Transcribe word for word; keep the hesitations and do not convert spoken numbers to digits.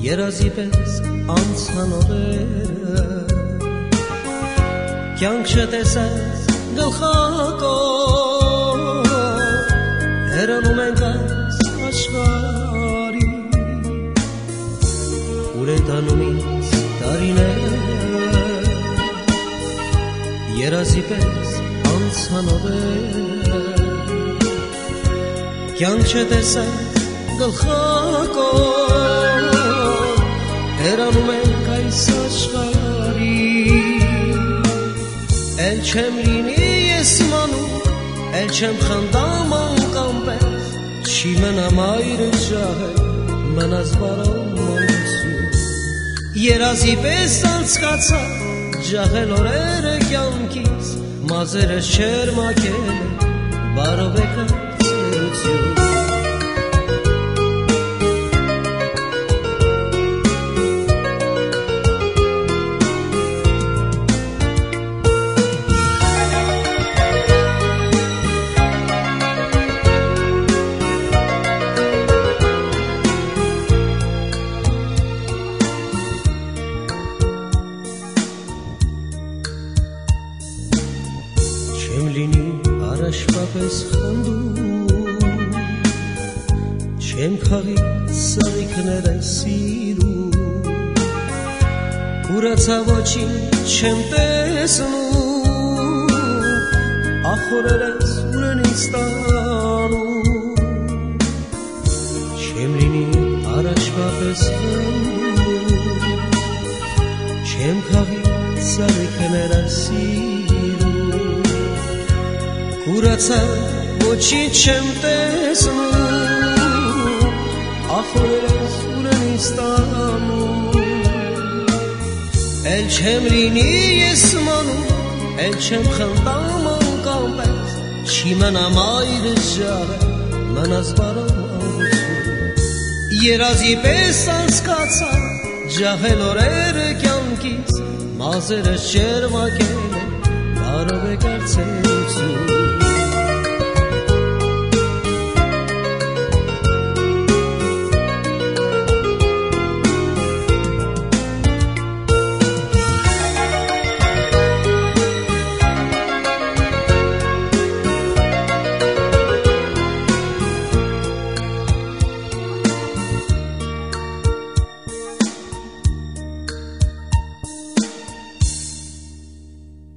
երազի պես անցան օրերը, կյանք չտեսած գլխակով, հեռանում ենք այս աշխարհի, ուր է տանում ինձ տարիները, երազի պես անցան օրերը, կյանք չտեսած գլխակով, հեռանում ենք այս աշխարհի, էլ չեմ լինի ես մանուկ, էլ չեմ խնդամ անգամ պես, չի մնամ այրը ջահել, մնաս բարով մանություն, երազի պես անցկացա, ջահել օրերը կյանքից, մազերս չերմակել, բարով եկա ծերություն, չեմ լինի առաջվա պես խնդում, չեմ խաղի սարիքները սիրում, ուրացա ոչինչ չեմ տեսնում, ախորերս ուր են ինձ տանում, չեմ լինի առաջվա պես խնդում, չեմ խաղի սարիքները սիրում, ուրացա ոչինչ չեմ տեսնում, ախորերս ուր են ինձ տանում, էլ չեմ լինի ես մանուկ, էլ չեմ խնդամ անգամ պես, չի մնամ այրս ջահել, մնաս բարով մանություն, երազի պես անցկացա, ջահել օրերը կյանքից, մազերս չերմակել, բարով եկար ծերություն,